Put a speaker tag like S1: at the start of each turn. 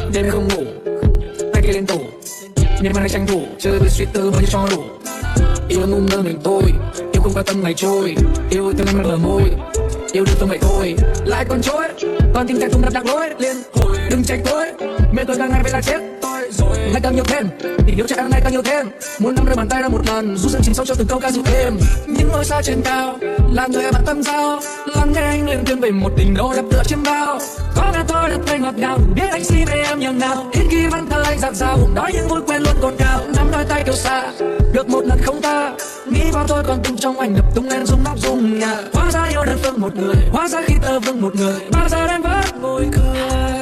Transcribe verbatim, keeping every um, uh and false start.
S1: Đêm không ngủ, tay kia lên tủ, nhưng mà lại tranh thủ chơi với suy tư bao nhiêu cho đủ. Yêu ngu ngơ mình tôi, yêu không quan tâm ngày trôi, yêu từng em bờ môi, yêu được tôi vậy thôi. Lại còn chối, còn tình trạng không đập đặt lối liên hồi. Đừng trách tôi, mẹ tôi càng ngày vậy là chết tôi rồi. Ngày càng nhiều thêm, tình yêu chắc ngày càng nhiều thêm. Muốn nắm đôi bàn tay ra một lần, rút sân chìm sâu cho từng câu ca dịu êm. Những ngôi sao trên cao, là người bạn tâm giao, lắng nghe anh lên tiếng về một tình đô đập tựa trên bao. Có nghe tôi được thấy ngọt ngào, biết anh xin về em nhường nào. Ít khi vẫn thơ anh dạt dào, nói những vui quen luôn còn cao. Nắm đôi tay kêu xa, được một lần không ta. Nghĩ vào tôi còn tung trong anh đập tung lên rung nóc rung nhà. Hóa ra yêu đơn phương một người, hóa ra khi tơ vương một người, bao giờ em vẫn ngồi cười.